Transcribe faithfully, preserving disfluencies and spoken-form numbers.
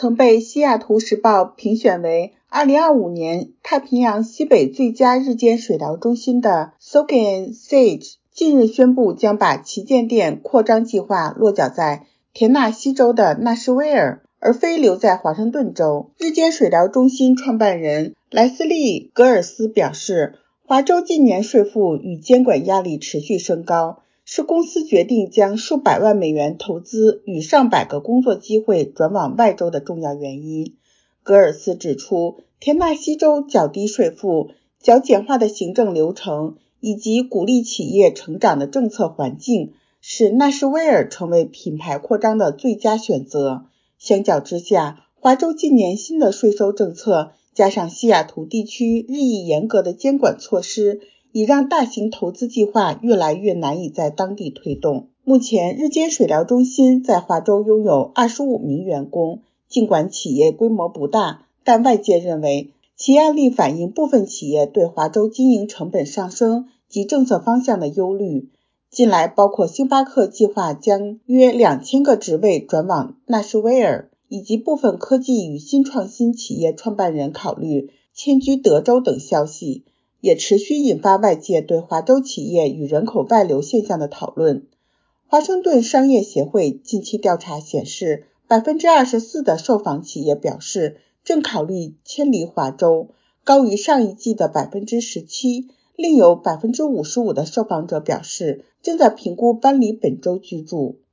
曾被西雅图时报评选为二零二五年太平洋西北最佳日间水疗中心的 Soken Sage 近日宣布将把旗舰店扩张计划落脚在田纳西州的纳什维尔，而非留在华盛顿州。日间水疗中心创办人莱斯利·格尔斯表示，华州近年税负与监管压力持续升高，是公司决定将数百万美元投资与上百个工作机会转往外州的重要原因。格尔斯指出，田纳西州较低税负、较简化的行政流程以及鼓励企业成长的政策环境，使纳什维尔成为品牌扩张的最佳选择。相较之下，华州近年新的税收政策加上西雅图地区日益严格的监管措施，已让大型投资计划越来越难以在当地推动。目前，日间水疗中心在华州拥有二十五名员工，尽管企业规模不大，但外界认为其案例反映部分企业对华州经营成本上升及政策方向的忧虑。近来，包括星巴克计划将约两千个职位转往纳什维尔，以及部分科技与新创新企业创办人考虑迁居德州等消息，也持续引发外界对华州企业与人口外流现象的讨论。华盛顿商业协会近期调查显示， 百分之二十四 的受访企业表示正考虑迁离华州，高于上一季的 百分之十七， 另有 百分之五十五 的受访者表示正在评估搬离本州居住。